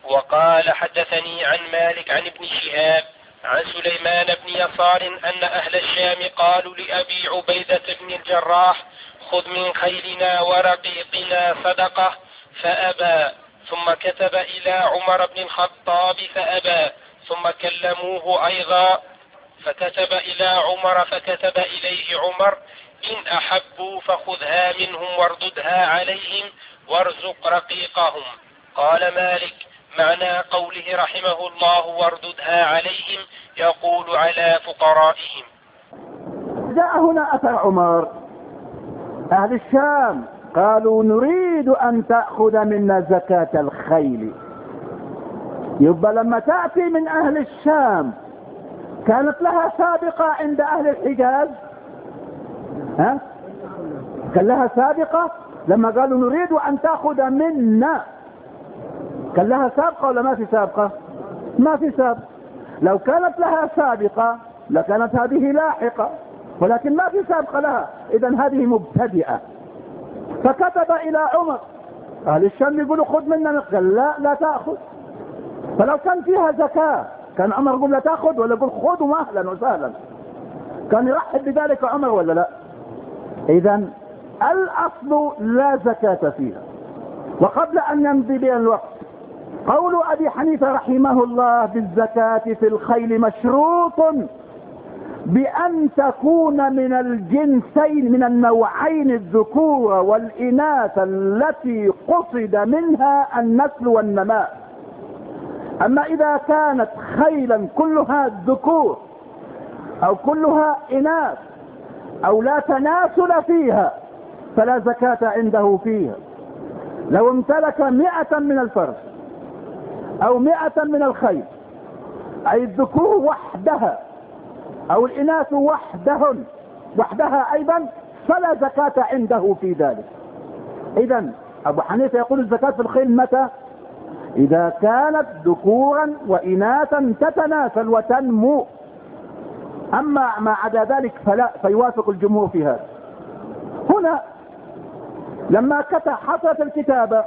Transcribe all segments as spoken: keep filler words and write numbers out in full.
وقال حدثني عن مالك عن ابن شهاب عن سليمان بن يسار أن أهل الشام قالوا لأبي عبيدة بن الجراح خذ من خيلنا ورقيقنا صدقة فأبى، ثم كتب إلى عمر بن الخطاب فأبى، ثم كلموه أيضا فكتب إلى عمر فكتب إليه عمر إن أحبوا فخذها منهم وارددها عليهم وارزق رقيقهم. قال مالك معنى قوله رحمه الله وارددها عليهم يقول على فقرائهم. جاء هنا أثر عمر. أهل الشام قالوا نريد أن تأخذ منا زكاة الخيل. يبقى لما تأتي من أهل الشام كانت لها سابقة عند أهل الحجاز؟ ها؟ كان لها سابقة لما قالوا نريد أن تأخذ منا؟ كان لها سابقة ولا ما في سابقة؟ ما في سابقة. لو كانت لها سابقة لكانت هذه لاحقة، ولكن ما في سابقة لها، إذن هذه مبتدئة. فكتب إلى عمر. أهل الشام يقولوا خذ منا، قال لا لا تأخذ. فلو كان فيها زكاة كان عمر يقول لا تأخذ ولا يقول خذوا أهلا وسهلا؟ كان يرحب بذلك عمر ولا لا؟ إذن الأصل لا زكاة فيها. وقبل أن يمضي بها الوقت، قول أبي حنيفة رحمه الله بالزكاة في الخيل مشروط بأن تكون من الجنسين من النوعين الذكور والإناث التي قصد منها النسل والنماء. أما إذا كانت خيلا كلها ذكور أو كلها إناث أو لا تناسل فيها فلا زكاة عنده فيها. لو امتلك مئة من الفرس أو مئة من الخيل، أي الذكور وحدها أو الإناث وحدهن وحدها أيضا، فلا زكاة عنده في ذلك. إذن أبو حنيفة يقول الزكاة في الخيل متى؟ إذا كانت ذكورا وإناثا تتناسل وتنمو. أما ما عدا ذلك فلا، فيوافق الجمهور في هذا. هنا لما كتب حصلت الكتابة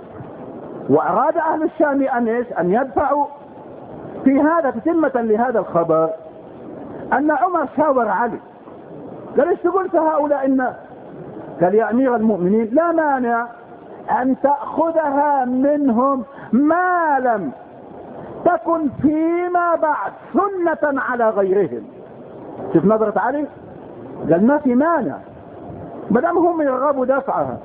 وأراد أهل الشام أن إيش؟ أن يدفعوا في هذا تتمة لهذا الخبر، أن عمر شاور علي قال ايش تقول في هؤلاء الناس؟ قال يا أمير المؤمنين لا مانع أن تأخذها منهم ما لم تكن فيما بعد سنة على غيرهم. شوف نظرة علي، قال ما في مانع ما دام هم يرغبوا دفعها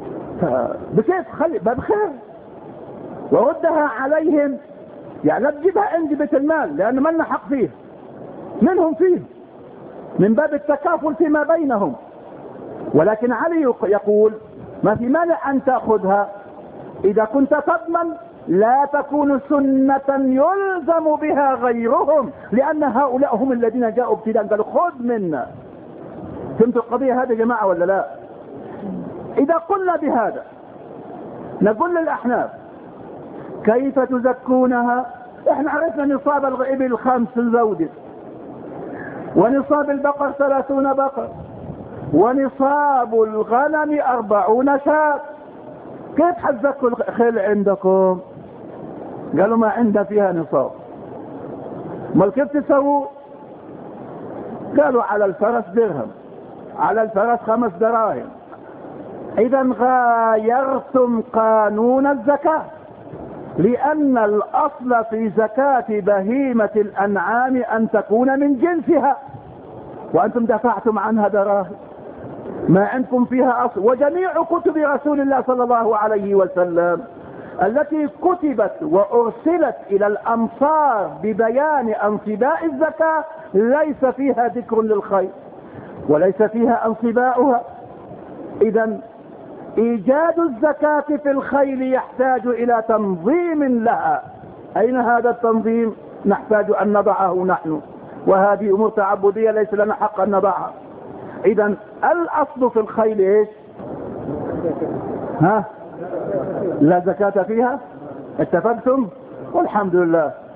بكيف خلي بخير وردها عليهم، يعني لا تجيبها عندي بيت المال لأن ما لنا حق فيه، منهم فيه من باب التكافل فيما بينهم. ولكن علي يقول ما في مانع أن تأخذها إذا كنت تضمن لا تكون سنة يلزم بها غيرهم، لأن هؤلاء هم الذين جاءوا ابتداء قالوا خذ منا. فهمتوا القضية هذا يا جماعة ولا لا؟ إذا قلنا بهذا نقول للأحناف كيف تزكونها؟ احنا عرفنا نصاب الإبل خمس زوج، ونصاب البقر ثلاثون بقر، ونصاب الغنم أربعون شاة. كيف حتزكوا الخيل عندكم؟ قالوا ما عندها فيها نصاب. ما كيف تسووا؟ قالوا على الفرس درهم، على الفرس خمس دراهم. إذا غايرتم قانون الزكاة، لأن الأصل في زكاة بهيمة الأنعام أن تكون من جنسها، وأنتم دفعتم عنها دراهم ما عندكم فيها أصل. وجميع كتب رسول الله صلى الله عليه وسلم التي كتبت وأرسلت إلى الأمصار ببيان أنصباء الزكاة ليس فيها ذكر للخير وليس فيها أنصباؤها. إذا إيجاد الزكاة في الخيل يحتاج إلى تنظيم لها. أين هذا التنظيم؟ نحتاج أن نضعه نحن، وهذه أمور تعبدية ليس لنا حق أن نضعها. إذا الأصل في الخيل إيش؟ ها؟ لا زكاة فيها. اتفقتم؟ والحمد لله.